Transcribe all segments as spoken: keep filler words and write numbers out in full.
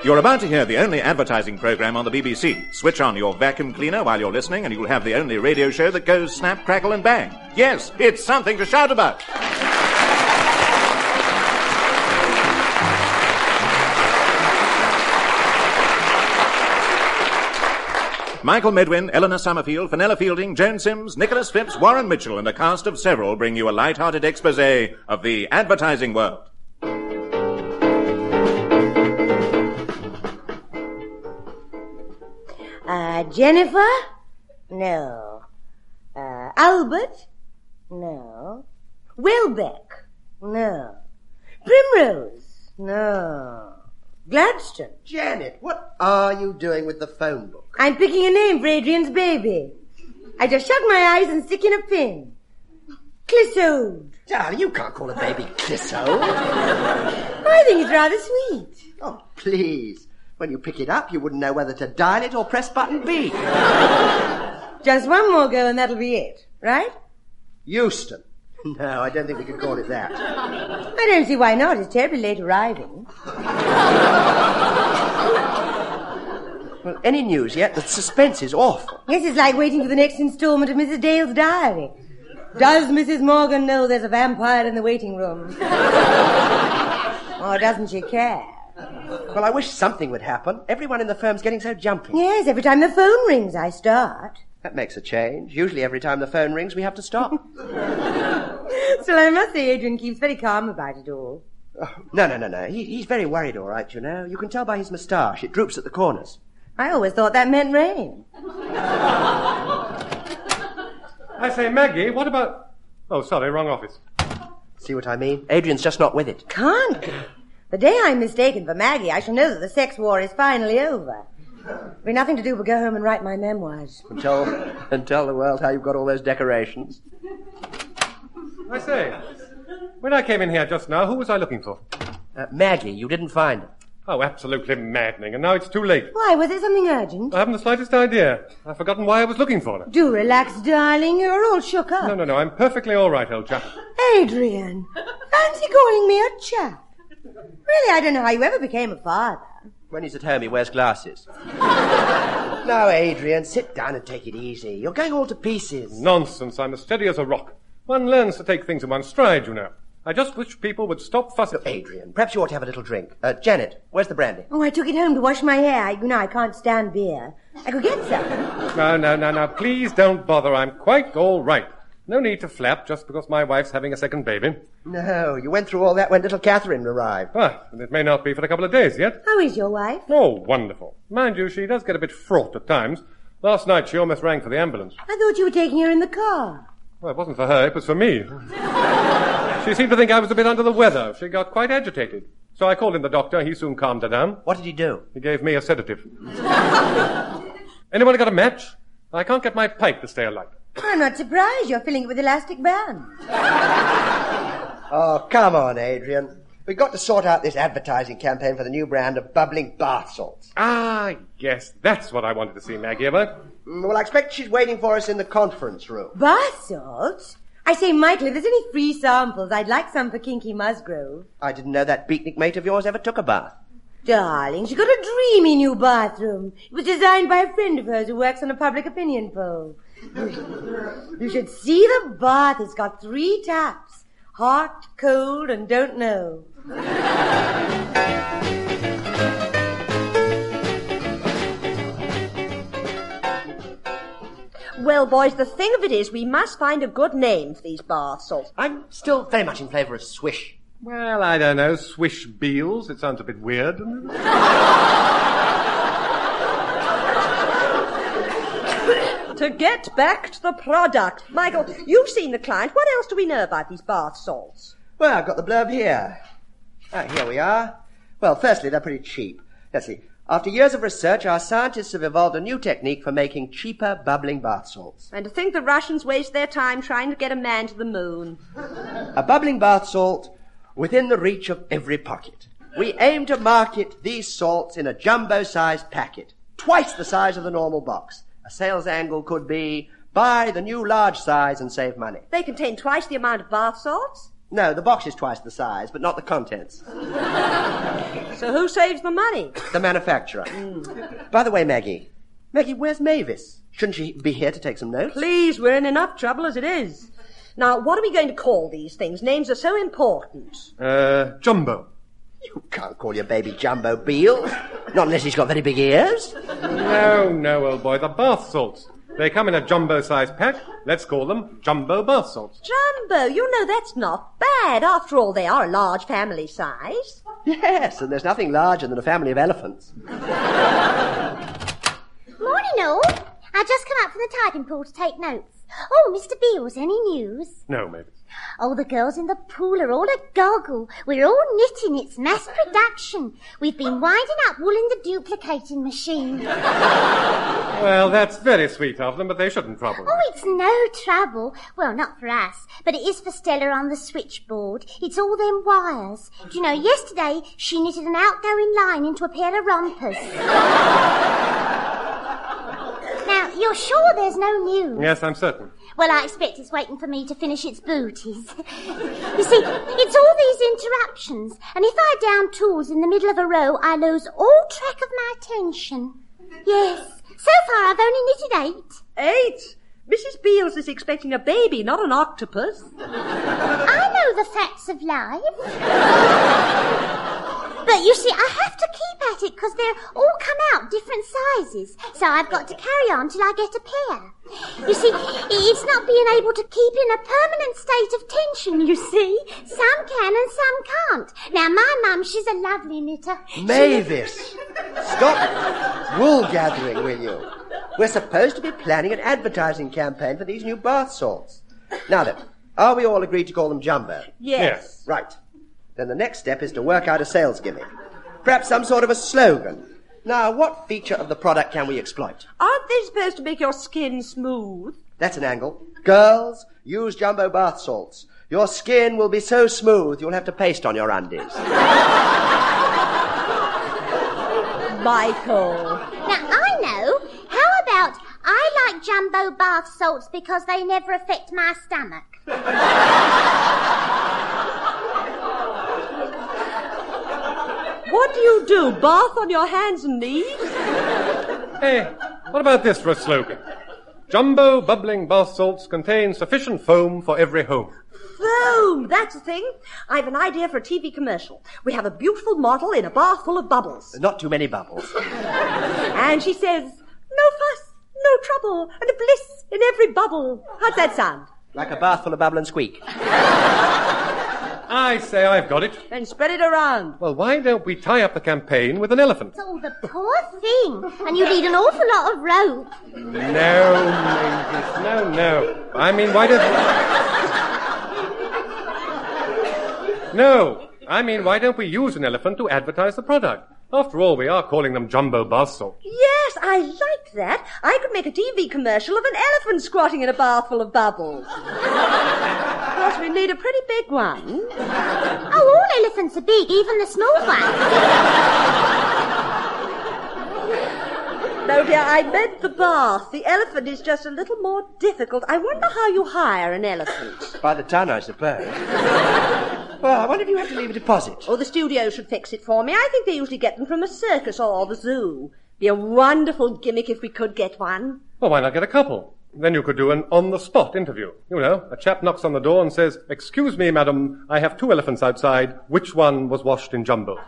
You're about to hear the only advertising program on the B B C. Switch on your vacuum cleaner while you're listening and you'll have the only radio show that goes snap, crackle and bang. Yes, it's something to shout about. Michael Medwin, Eleanor Summerfield, Fenella Fielding, Joan Sims, Nicholas Phipps, Warren Mitchell and a cast of several bring you a light-hearted exposé of the advertising world. Uh, Jennifer? No. Uh, Albert? No. Welbeck? No. Primrose? No. Gladstone? Janet, what are you doing with the phone book? I'm picking a name for Adrian's baby. I just shut my eyes and stick in a pin. Clisode. Darling, you can't call a baby Clisode. I think it's rather sweet. Oh, please. When you pick it up, you wouldn't know whether to dial it or press button B. Just one more go and that'll be it, right? Euston. No, I don't think we could call it that. I don't see why not. It's terribly late arriving. Well, any news yet? The suspense is awful. Yes, it's like waiting for the next installment of Missus Dale's diary. Does Missus Morgan know there's a vampire in the waiting room? Or doesn't she care? Well, I wish something would happen. Everyone in the firm's getting so jumpy. Yes, every time the phone rings, I start. That makes a change. Usually every time the phone rings, we have to stop. Still, I must say Adrian keeps very calm about it all. Oh, no, no, no, no. He, he's very worried, all right, you know. You can tell by his moustache. It droops at the corners. I always thought that meant rain. I say, Maggie, what about... Oh, sorry, wrong office. See what I mean? Adrian's just not with it. Can't be. The day I'm mistaken for Maggie, I shall know that the sex war is finally over. There'll be nothing to do but go home and write my memoirs. And tell, and tell the world how you've got all those decorations. I say, when I came in here just now, who was I looking for? Uh, Maggie, you didn't find her. Oh, absolutely maddening, and now it's too late. Why, was there something urgent? I haven't the slightest idea. I've forgotten why I was looking for her. Do relax, darling. You're all shook up. No, no, no, I'm perfectly all right, old chap. Adrian, fancy calling me a chap. Really, I don't know how you ever became a father. When he's at home, he wears glasses. Now, Adrian, sit down and take it easy. You're going all to pieces. Nonsense. I'm as steady as a rock. One learns to take things in one stride, you know. I just wish people would stop fussing. Look, Adrian, perhaps you ought to have a little drink. Uh, Janet, where's the brandy? Oh, I took it home to wash my hair. I, you know, I can't stand beer. I could get some. No, no, no, no. Please don't bother. I'm quite all right. No need to flap just because my wife's having a second baby. No, you went through all that when little Catherine arrived. Ah, and it may not be for a couple of days yet. How is your wife? Oh, wonderful. Mind you, she does get a bit fraught at times. Last night she almost rang for the ambulance. I thought you were taking her in the car. Well, it wasn't for her, it was for me. She seemed to think I was a bit under the weather. She got quite agitated. So I called in the doctor. He soon calmed her down. What did he do? He gave me a sedative. Anyone got a match? I can't get my pipe to stay alight. I'm not surprised. You're filling it with elastic band. Oh, come on, Adrian. We've got to sort out this advertising campaign for the new brand of bubbling bath salts. Ah, yes, that's what I wanted to see Maggie about. Well, I expect she's waiting for us in the conference room. Bath salts? I say, Michael, if there's any free samples, I'd like some for Kinky Musgrove. I didn't know that beatnik mate of yours ever took a bath. Darling, she got a dreamy new bathroom. It was designed by a friend of hers who works on a public opinion poll. You should see the bath. It's got three taps. Hot, cold, and don't know. Well, boys, the thing of it is we must find a good name for these bath salts. I'm still very much in favour of Swish. Well, I don't know. Swish Beals. It sounds a bit weird. To get back to the product. Michael, you've seen the client. What else do we know about these bath salts? Well, I've got the blurb here. Ah, here we are. Well, firstly, they're pretty cheap. Let's see. After years of research, our scientists have evolved a new technique for making cheaper bubbling bath salts. And to think the Russians waste their time trying to get a man to the moon. A bubbling bath salt within the reach of every pocket. We aim to market these salts in a jumbo-sized packet, twice the size of the normal box. A sales angle could be, buy the new large size and save money. They contain twice the amount of bath salts? No, the box is twice the size, but not the contents. So who saves the money? The manufacturer. Mm. By the way, Maggie. Maggie, where's Mavis? Shouldn't she be here to take some notes? Please, we're in enough trouble as it is. Now, what are we going to call these things? Names are so important. Uh, Jumbo. You can't call your baby Jumbo Beale. Not unless he's got very big ears. No, no, old boy. The bath salts. They come in a jumbo-sized pack. Let's call them Jumbo bath salts. Jumbo, you know that's not bad. After all, they are a large family size. Yes, and there's nothing larger than a family of elephants. Morning, all. I just come up from the typing pool to take notes. Oh, Mister Beals, any news? No, Mavis. Oh, the girls in the pool are all agoggle. We're all knitting. It's mass production. We've been winding up wool in the duplicating machine. Well, that's very sweet of them, but they shouldn't trouble. Oh, it's no trouble. Well, not for us, but it is for Stella on the switchboard. It's all them wires. Do you know, yesterday she knitted an outgoing line into a pair of rompers. Now, you're sure there's no news? Yes, I'm certain. Well, I expect it's waiting for me to finish its booties. You see, it's all these interruptions, and if I down tools in the middle of a row, I lose all track of my attention. Yes, so far I've only knitted eight. Eight? Missus Beals is expecting a baby, not an octopus. I know the facts of life. But you see, I have to keep at it because they're all come out different sizes. So I've got to carry on till I get a pair. You see, it's not being able to keep in a permanent state of tension, you see. Some can and some can't. Now, my mum, she's a lovely knitter. Mavis, stop wool gathering, will you? We're supposed to be planning an advertising campaign for these new bath salts. Now then, are we all agreed to call them Jumbo? Yes. Right. Then the next step is to work out a sales gimmick. Perhaps some sort of a slogan. Now, what feature of the product can we exploit? Aren't they supposed to make your skin smooth? That's an angle. Girls, use Jumbo bath salts. Your skin will be so smooth you'll have to paste on your undies. Michael. Now, I know. How about I like Jumbo bath salts because they never affect my stomach? What do you do, bath on your hands and knees? Hey, what about this for a slogan? Jumbo bubbling bath salts contain sufficient foam for every home. Foam, that's the thing. I have an idea for a T V commercial. We have a beautiful model in a bath full of bubbles. Not too many bubbles. And she says, no fuss, no trouble, and a bliss in every bubble. How's that sound? Like a bath full of bubble and squeak. I say I've got it. Then spread it around. Well, why don't we tie up the campaign with an elephant? Oh, the poor thing. And you need an awful lot of rope. No, Mavis, no, no. I mean, why don't... No, I mean, why don't we use an elephant to advertise the product? After all, we are calling them Jumbo bath salts. Yes, I like that. I could make a T V commercial of an elephant squatting in a bath full of bubbles. Of course, we need a pretty big one. Oh, all elephants are big, even the small ones. No, dear, I meant the bath. The elephant is just a little more difficult. I wonder how you hire an elephant. By the ton, I suppose. Well, I wonder if you have to leave a deposit. Oh, the studio should fix it for me. I think they usually get them from a circus or the zoo. Be a wonderful gimmick if we could get one. Well, why not get a couple? Then you could do an on-the-spot interview. You know, a chap knocks on the door and says, "Excuse me, madam, I have two elephants outside. Which one was washed in Jumbo?"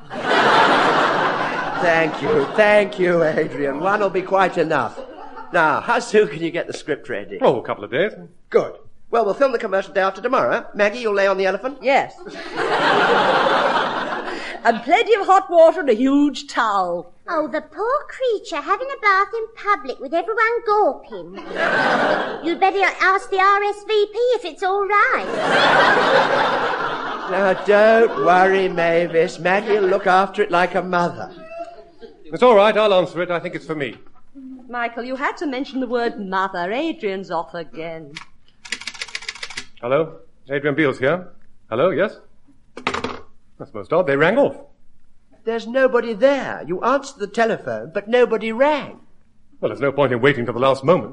Thank you, thank you, Adrian. One will be quite enough. Now, how soon can you get the script ready? Oh, a couple of days. Good. Well, we'll film the commercial day after tomorrow. Maggie, you'll lay on the elephant? Yes. And plenty of hot water and a huge towel. Oh, the poor creature having a bath in public with everyone gawping. You'd better ask the R S V P if it's all right. Now, don't worry, Mavis. Maggie will look after it like a mother. It's all right, I'll answer it. I think it's for me. Michael, you had to mention the word mother. Adrian's off again. Hello? Adrian Beals here. Hello, yes? That's most odd. They rang off. There's nobody there. You answered the telephone, but nobody rang. Well, there's no point in waiting till the last moment.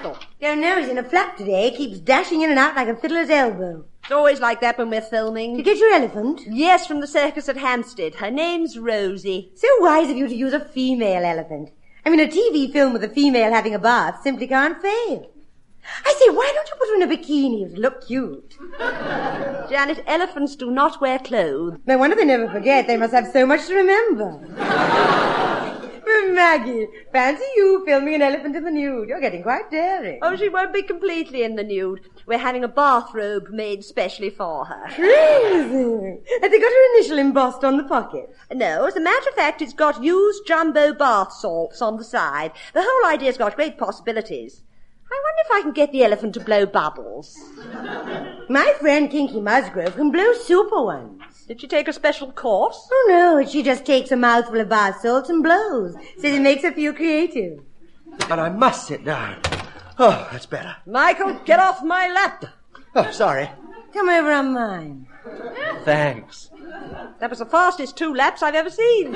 Michael? Don't know, he's in a flap today. Keeps dashing in and out like a fiddler's elbow. It's always like that when we're filming. Did you get your elephant? Yes, from the circus at Hampstead. Her name's Rosie. So wise of you to use a female elephant. I mean, a T V film with a female having a bath simply can't fail. I say, why don't you put her in a bikini? It would look cute. Janet, elephants do not wear clothes. No wonder they never forget. They must have so much to remember. But Maggie, fancy you filming an elephant in the nude. You're getting quite daring. Oh, she won't be completely in the nude. We're having a bathrobe made specially for her. Crazy. Has they got her initial embossed on the pocket? No, as a matter of fact, it's got used jumbo bath salts on the side. The whole idea's got great possibilities. I wonder if I can get the elephant to blow bubbles. My friend Kinky Musgrove can blow super ones. Did she take a special course? Oh, no, she just takes a mouthful of bath salts and blows. Says it makes her feel creative. And I must sit down. Oh, that's better. Michael, get off my lap. Oh, sorry. Come over on mine. Thanks. That was the fastest two laps I've ever seen.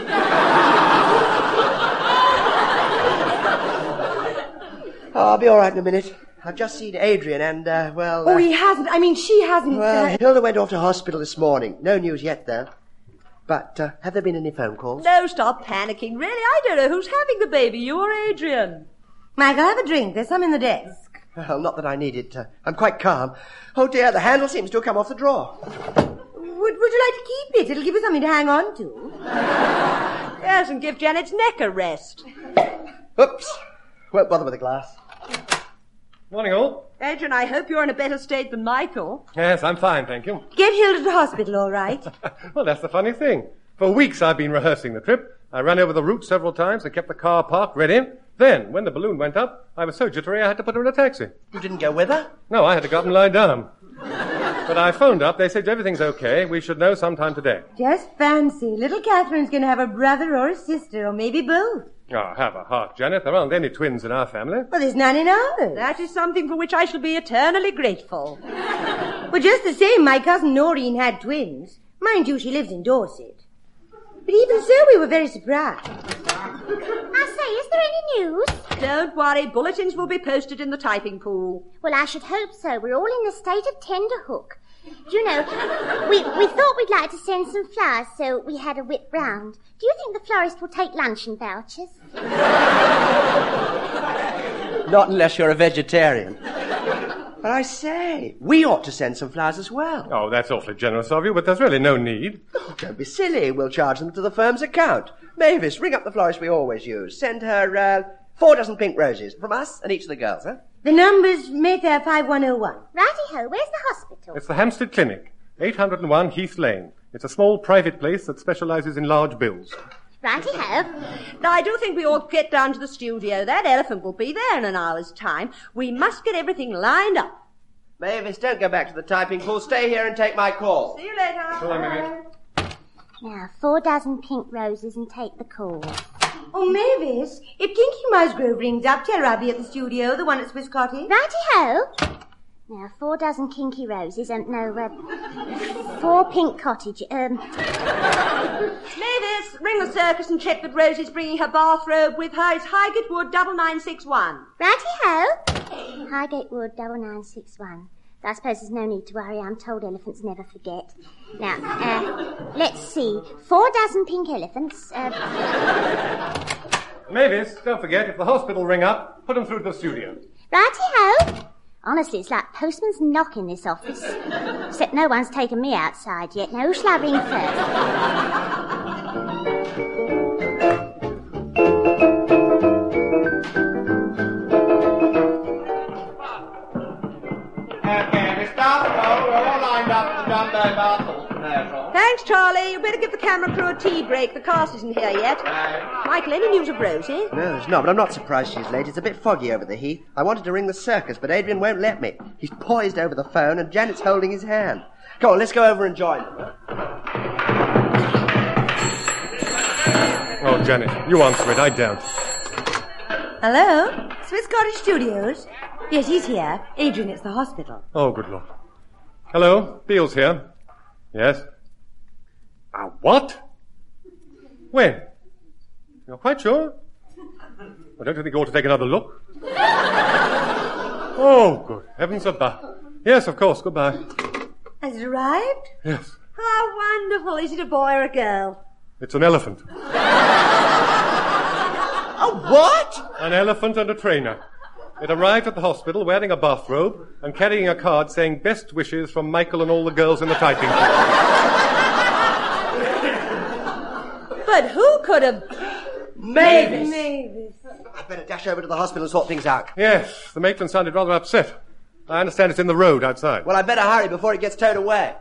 Oh, I'll be all right in a minute. I've just seen Adrian and, uh, well... Oh, uh, he hasn't. I mean, she hasn't. Well, uh, Hilda went off to hospital this morning. No news yet, though. But, uh, have there been any phone calls? No, stop panicking. Really, I don't know who's having the baby, you or Adrian. Michael, have a drink. There's some in the desk. Well, not that I need it. Uh, I'm quite calm. Oh, dear, the handle seems to have come off the drawer. Would, would you like to keep it? It'll give you something to hang on to. Yes, and give Janet's neck a rest. Oops. Won't bother with a glass. Morning, all. Adrian, I hope you're in a better state than Michael. Yes, I'm fine, thank you. Get Hilda to the hospital, all right? Well, that's the funny thing. For weeks I've been rehearsing the trip. I ran over the route several times and kept the car parked ready. Then, when the balloon went up, I was so jittery I had to put her in a taxi. You didn't go with her? No, I had to go up and lie down. But I phoned up. They said everything's okay. We should know sometime today. Just fancy. Little Catherine's going to have a brother or a sister, or maybe both. Oh, have a heart, Janet. There aren't any twins in our family. Well, there's none in ours. That is something for which I shall be eternally grateful. Well, just the same, my cousin Noreen had twins. Mind you, she lives in Dorset. But even so, we were very surprised. I say, is there any news? Don't worry, bulletins will be posted in the typing pool. Well, I should hope so. We're all in a state of tenterhook. You know, we, we thought we'd like to send some flowers, so we had a whip round. Do you think the florist will take luncheon vouchers? Not unless you're a vegetarian. But I say, we ought to send some flowers as well. Oh, that's awfully generous of you, but there's really no need. Oh, don't be silly. We'll charge them to the firm's account. Mavis, ring up the florist we always use. Send her, uh, four dozen pink roses from us and each of the girls, huh? The number's Mayfair five one oh one. Righty-ho, where's the hospital? It's the Hampstead Clinic, eight oh one Heath Lane. It's a small private place that specialises in large bills. Righty-ho. Now, I do think we ought to get down to the studio. That elephant will be there in an hour's time. We must get everything lined up. Mavis, don't go back to the typing pool. Stay here and take my call. See you later. Hello, Mavis. Now, four dozen pink roses and take the call. Oh, Mavis, if Kinky Musgrove rings up, tell her I'll be at the studio, the one at Swiss Cottage. Righty-ho. Now, four dozen kinky roses and, no, uh, four pink cottage, um... Mavis, ring the circus and check that Rosie's bringing her bathrobe with her. It's Highgate Wood double nine six one. Righty-ho. Highgate Wood double nine six one. I suppose there's no need to worry. I'm told elephants never forget. Now, uh, let's see. Four dozen pink elephants, uh... Mavis, don't forget, if the hospital ring up, put them through to the studio. Righty-ho. Honestly, it's like postman's knock in this office. Except no one's taken me outside yet. Now, who shall I ring Okay, we start to go. We're all lined up for the Jumbo Bathos commercial. Thanks, Charlie. You better give the camera crew a tea break. The cast isn't here yet. No. Michael, any news of Rosie? No, there's not, but I'm not surprised she's late. It's a bit foggy over the heath. I wanted to ring the circus, but Adrian won't let me. He's poised over the phone, and Janet's holding his hand. Come on, let's go over and join them. Oh, Janet, you answer it, I don't. Hello? Swiss Cottage Studios? Yes, he's here. Adrian, it's the hospital. Oh, good Lord. Hello, Beale's here. Yes. Ah, what? When? You're quite sure? Well, don't you think you ought to take another look? Oh, good heavens above. Yes, of course. Goodbye. Has it arrived? Yes. How wonderful. Is it a boy or a girl? It's an elephant. A what? An elephant and a trainer. It arrived at the hospital wearing a bathrobe and carrying a card saying best wishes from Michael and all the girls in the typing class. But who could have... Mavis! Mavis. I'd better dash over to the hospital and sort things out. Yes, the matron sounded rather upset. I understand it's in the road outside. Well, I'd better hurry before it gets towed away.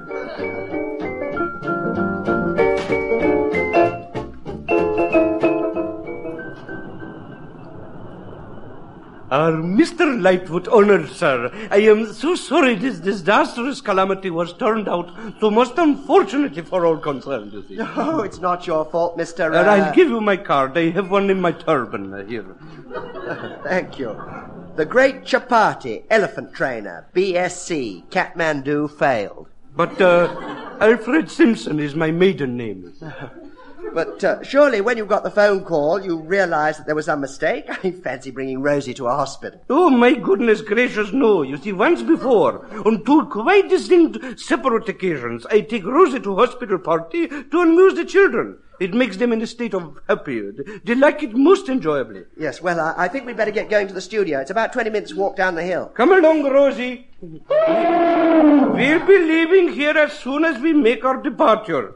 Our Mister Lightfoot, honoured sir, I am so sorry this disastrous calamity was turned out so most unfortunately for all concerned, you see. Oh, it's not your fault, Mister Uh, Uh... I'll give you my card. I have one in my turban uh, here. Thank you. The Great Chapati, elephant trainer, B S C, Kathmandu failed. But uh, Alfred Simpson is my maiden name. But uh, surely when you got the phone call, you realized that there was a mistake? I fancy bringing Rosie to a hospital. Oh, my goodness gracious, no. You see, once before, on two quite distinct separate occasions, I take Rosie to hospital party to amuse the children. It makes them in a state of happy. They like it most enjoyably. Yes, well, I, I think we'd better get going to the studio. It's about twenty minutes walk down the hill. Come along, Rosie. We'll be leaving here as soon as we make our departure.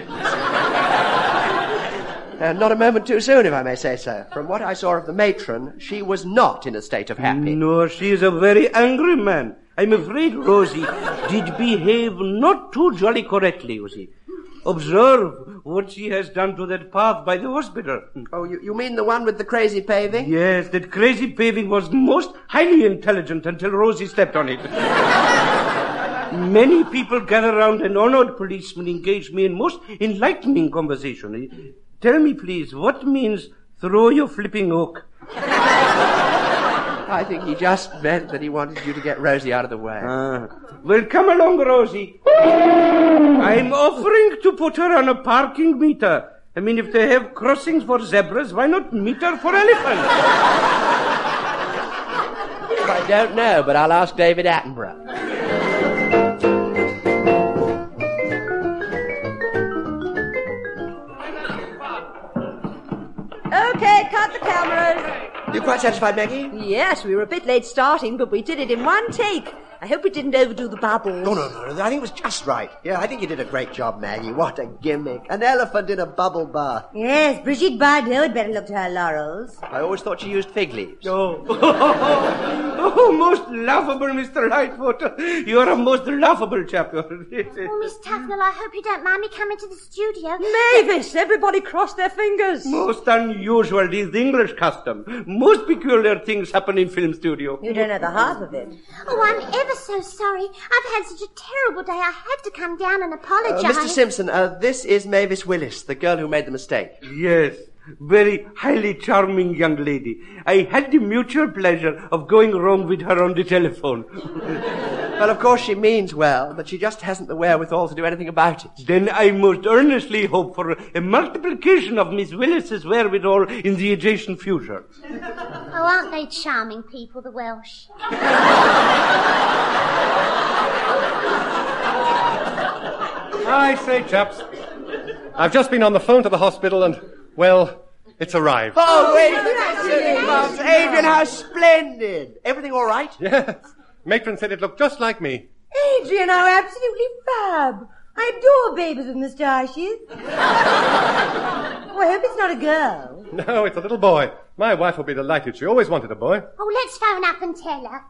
Uh, not a moment too soon, if I may say so. From what I saw of the matron, she was not in a state of happy. No, she is a very angry man. I'm afraid Rosie did behave not too jolly correctly, you see. Observe what she has done to that path by the hospital. Oh, you, you mean the one with the crazy paving? Yes, that crazy paving was most highly intelligent until Rosie stepped on it. Many people gather round an honored policeman engage me in most enlightening conversation. Tell me, please, what means throw your flipping oak? I think he just meant that he wanted you to get Rosie out of the way. Ah. Well, come along, Rosie. I'm offering to put her on a parking meter. I mean, if they have crossings for zebras, why not meter for elephants? I don't know, but I'll ask David Attenborough. Okay, cut the cameras. You quite satisfied, Maggie? Yes, we were a bit late starting, but we did it in one take. I hope we didn't overdo the bubbles. No, no, no, no. I think it was just right. Yeah, I think you did a great job, Maggie. What a gimmick. An elephant in a bubble bath. Yes, Brigitte Bardot had better look to her laurels. I always thought she used fig leaves. Oh, oh, most laughable, Mister Lightfoot. You are a most laughable chap. Oh, Miss Tufnell, I hope you don't mind me coming to the studio. Mavis, everybody cross their fingers. Most unusual, this English custom. Most peculiar things happen in film studio. You don't know the half of it. Oh, I'm ever so sorry. I've had such a terrible day. I had to come down and Uh, apologize. Mister Simpson, uh, this is Mavis Willis, the girl who made the mistake. Yes, very highly charming young lady. I had the mutual pleasure of going wrong with her on the telephone. Well, of course she means well, but she just hasn't the wherewithal to do anything about it. Then I most earnestly hope for a multiplication of Miss Willis's wherewithal in the adjacent future. Oh, aren't they charming people, the Welsh? I say, chaps, I've just been on the phone to the hospital and, well, it's arrived. Oh, wait a minute, Adrian, how splendid. Everything all right? Yes. Matron said it looked just like me. Adrian, how absolutely fab. I adore babies with moustaches. Oh, I hope it's not a girl. No, it's a little boy. My wife will be delighted. She always wanted a boy. Oh, let's phone up and tell her.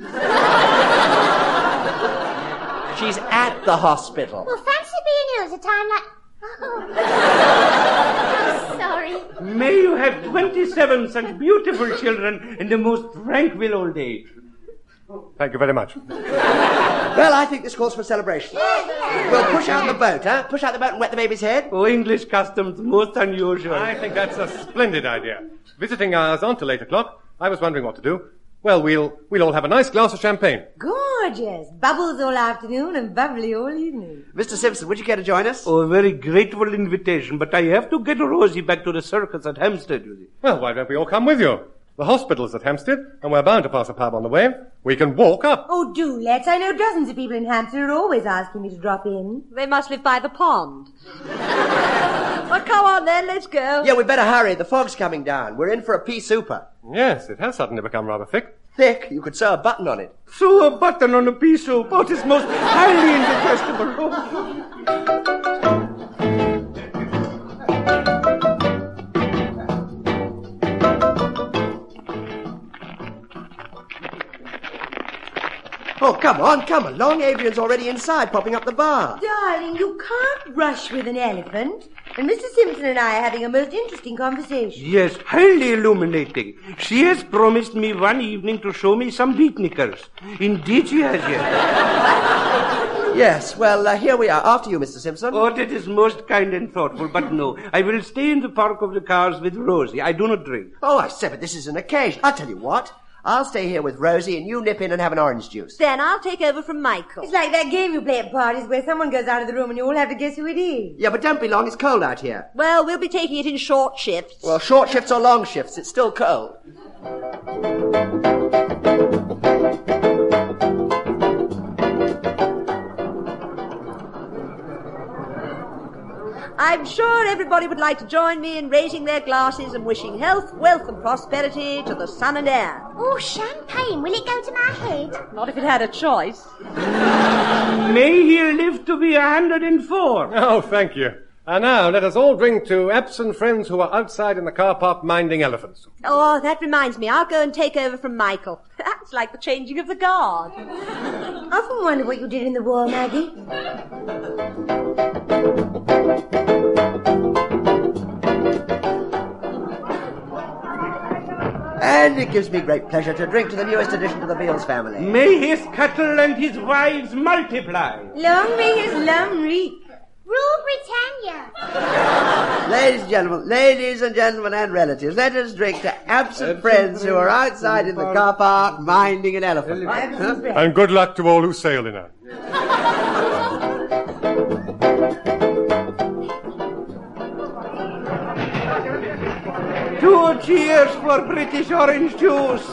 She's at the hospital. Well, fancy being ill at a time like... Oh. Oh, sorry. May you have twenty-seven such beautiful children in the most tranquil old age. Thank you very much. Well, I think this calls for celebration. We'll push out the boat, huh? Push out the boat and wet the baby's head. Oh, English customs, most unusual. I think that's a splendid idea. Visiting hours on till eight o'clock. I was wondering what to do. Well, we'll we'll all have a nice glass of champagne. Gorgeous. Bubbles all afternoon and bubbly all evening. Mister Simpson, would you care to join us? Oh, a very grateful invitation, but I have to get Rosie back to the circus at Hampstead, you see. Well, why don't we all come with you? The hospital is at Hampstead, and we're bound to pass a pub on the way. We can walk up. Oh, do let's. I know dozens of people in Hampstead are always asking me to drop in. They must live by the pond. Well, come on then, let's go. Yeah, we better hurry. The fog's coming down. We're in for a pea super. Yes, it has suddenly become rather thick. Thick? You could sew a button on it. Sew a button on a pea soup. Oh, it is most highly indigestible. Oh. Oh, come on, come along. Adrian's already inside, popping up the bar. Darling, you can't rush with an elephant. And Mister Simpson and I are having a most interesting conversation. Yes, highly illuminating. She has promised me one evening to show me some beatnickers. Indeed she has, yes. Yes, well, uh, here we are. After you, Mister Simpson. Oh, that is most kind and thoughtful, but no. I will stay in the park of the cars with Rosie. I do not drink. Oh, I said, but this is an occasion. I'll tell you what. I'll stay here with Rosie and you nip in and have an orange juice. Then I'll take over from Michael. It's like that game you play at parties where someone goes out of the room and you all have to guess who it is. Yeah, but don't be long. It's cold out here. Well, we'll be taking it in short shifts. Well, short shifts or long shifts. It's still cold. I'm sure everybody would like to join me in raising their glasses and wishing health, wealth and prosperity to the sun and air. Oh, champagne. Will it go to my head? Not if it had a choice. May he live to be a hundred and four. Oh, thank you. And now let us all drink to absent friends who are outside in the car park minding elephants. Oh, that reminds me. I'll go and take over from Michael. That's like the changing of the guard. I often wonder what you did in the war, Maggie. And it gives me great pleasure to drink to the newest addition to the Beals family. May his cattle and his wives multiply. Long may his lum reek. Rule Britannia. Ladies and gentlemen, ladies and gentlemen and relatives, let us drink to absent friends who are outside in the car park minding an elephant. Huh? And good luck to all who sail in her. Two cheers for British orange juice.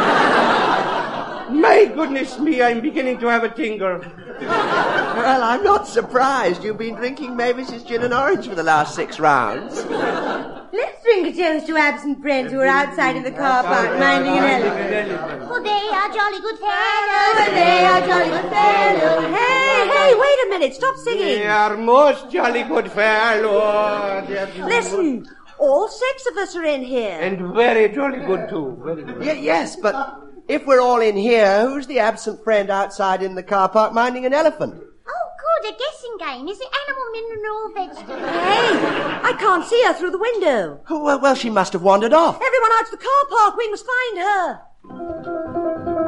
My goodness me, I'm beginning to have a tingle. Well, I'm not surprised. You've been drinking Mavis's gin and orange for the last six rounds. Let's drink a toast to absent friends who are outside in the car park minding an elephant. For they are jolly good For fellows. they are jolly good fellows. Hey, hey, wait a minute. Stop They singing. are most jolly good fellows. Listen, all six of us are in here. And very jolly good too. Very good. Y- yes, but if we're all in here, who's the absent friend outside in the car park minding an elephant? Oh, good, a guessing game. Is it animal, mineral, vegetable? Hey, I can't see her through the window. Oh, well, well, she must have wandered off. Everyone out to the car park. We must find her.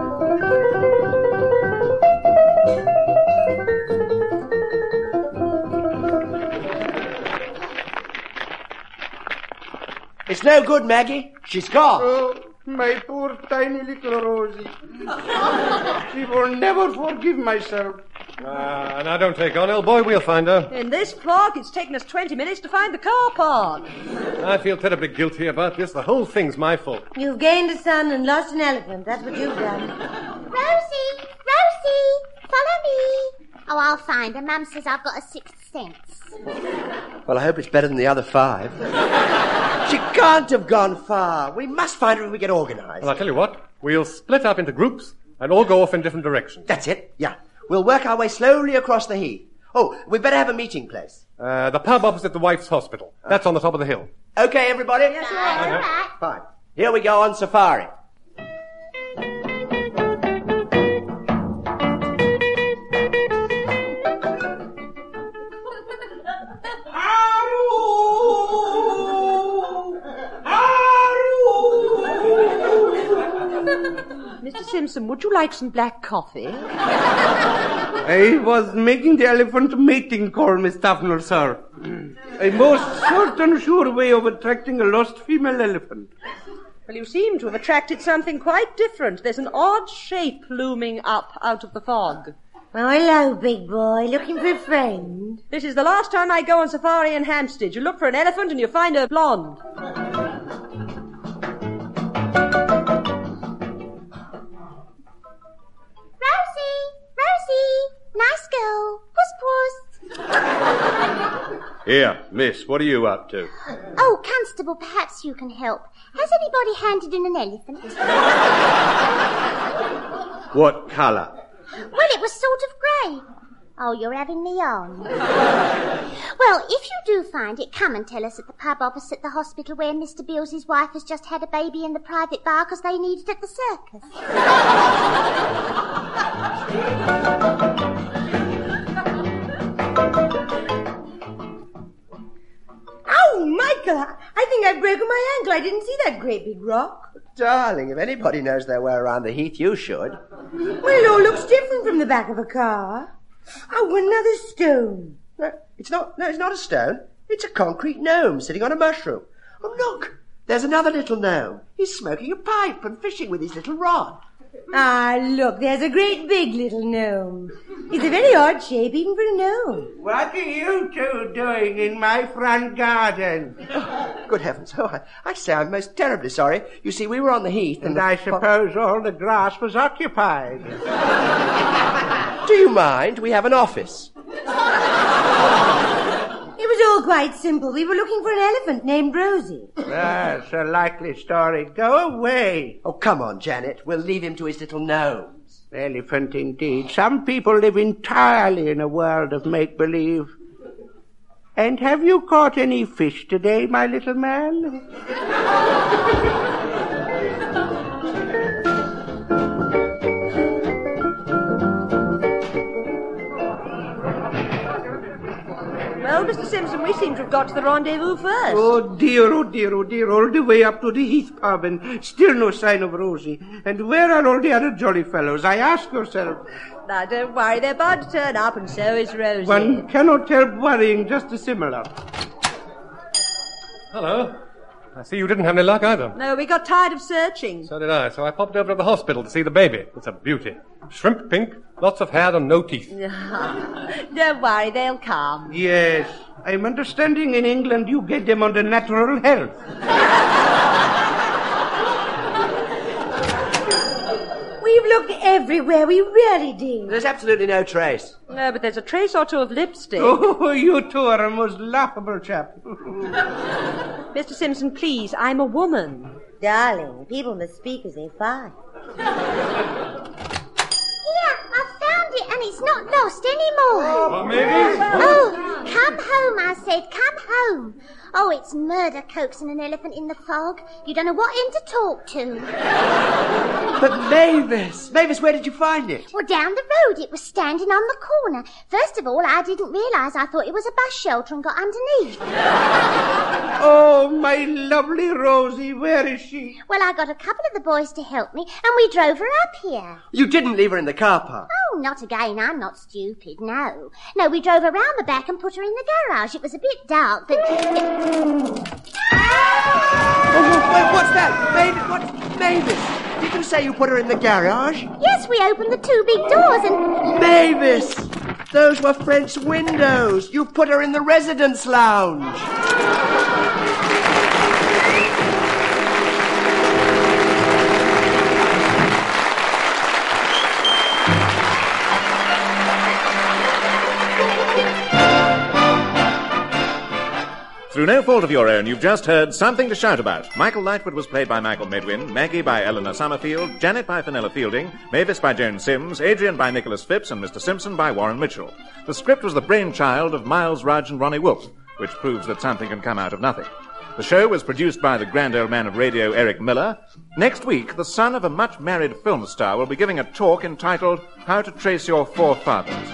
It's no good, Maggie. She's gone. Oh, my poor tiny little Rosie. She will never forgive myself. Uh, now don't take on, old boy. We'll find her. In this park, it's taken us twenty minutes to find the car park. I feel terribly guilty about this. The whole thing's my fault. You've gained a son and lost an elephant. That's what you've done. Rosie, Rosie, follow me. Oh, I'll find her. Mum says I've got a sixth sense. Well, I hope it's better than the other five. She can't have gone far. We must find her if we get organised. Well, I'll tell you what. We'll split up into groups and all go off in different directions. That's it, yeah. We'll work our way slowly across the heath. Oh, we'd better have a meeting place. Uh, the pub opposite the wife's hospital. That's on the top of the hill. Okay, everybody? Right, all right. Fine. Here we go on safari. Mister Simpson, would you like some black coffee? I was making the elephant mating call, Miss Tufnell, sir. A most certain sure way of attracting a lost female elephant. Well, you seem to have attracted something quite different. There's an odd shape looming up out of the fog. Oh, hello, big boy. Looking for a friend? This is the last time I go on safari in Hampstead. You look for an elephant and you find a blonde. Here, miss, what are you up to? Oh, Constable, perhaps you can help. Has anybody handed in an elephant? What colour? Well, it was sort of grey. Oh, you're having me on. Well, if you do find it, come and tell us at the pub opposite the hospital where Mister Beals's wife has just had a baby in the private bar because they need it at the circus. Oh, Michael, I, I think I've broken my ankle. I didn't see that great big rock. Darling, if anybody knows their way around the heath, you should. Well, it all looks different from the back of a car. Oh, another stone. No, it's not, no, it's not a stone. It's a concrete gnome sitting on a mushroom. Oh, look, there's another little gnome. He's smoking a pipe and fishing with his little rod. Ah, look, there's a great big little gnome. It's a very odd shape, even for a gnome. What are you two doing in my front garden? Oh, good heavens, oh, I, I say I'm most terribly sorry. You see, we were on the heath and... And the I po- suppose all the grass was occupied. Do you mind? We have an office. It was all quite simple. We were looking for an elephant named Rosie. That's a likely story. Go away. Oh, come on, Janet. We'll leave him to his little gnomes. Elephant indeed. Some people live entirely in a world of make-believe. And have you caught any fish today, my little man? Well, Mister Simpson, we seem to have got to the rendezvous first. Oh, dear, oh, dear, oh, dear. All the way up to the Heath pub and still no sign of Rosie. And where are all the other jolly fellows? I ask yourself. Now, don't worry, they're bound to turn up, and so is Rosie. One cannot help worrying just as similar. Hello. I see you didn't have any luck either. No, we got tired of searching. So did I, so I popped over to the hospital to see the baby. It's a beauty. Shrimp pink, lots of hair and no teeth. Don't worry, they'll come. Yes, I'm understanding in England you get them under natural health. We've looked everywhere. We really did. There's absolutely no trace. No, but there's a trace or two of lipstick. Oh, you two are a most laughable chap. Mister Simpson, please, I'm a woman. Darling, people must speak as they find. Here, I found it and it's not lost anymore. Well, maybe. Oh, come home, I said, come home. Oh, it's murder coaxing an elephant in the fog. You don't know what end to talk to. But Mavis, Mavis, where did you find it? Well, down the road, it was standing on the corner. First of all, I didn't realise. I thought it was a bus shelter and got underneath. Oh, my lovely Rosie, where is she? Well, I got a couple of the boys to help me, and we drove her up here. You didn't leave her in the car park. Oh, not again. I'm not stupid, no. No, we drove her round the back and put her in the garage. It was a bit dark, but... Oh, wait, what's that? Mavis, what? Mavis, did you say you put her in the garage? Yes, we opened the two big doors and... Mavis, those were French windows. You put her in the residence lounge. Through no fault of your own, you've just heard Something to Shout About. Michael Lightwood was played by Michael Medwin, Maggie by Eleanor Summerfield, Janet by Fenella Fielding, Mavis by Joan Sims, Adrian by Nicholas Phipps, and Mister Simpson by Warren Mitchell. The script was the brainchild of Miles Rudge and Ronnie Wolfe, which proves that something can come out of nothing. The show was produced by the grand old man of radio, Eric Miller. Next week, the son of a much-married film star will be giving a talk entitled How to Trace Your Forefathers.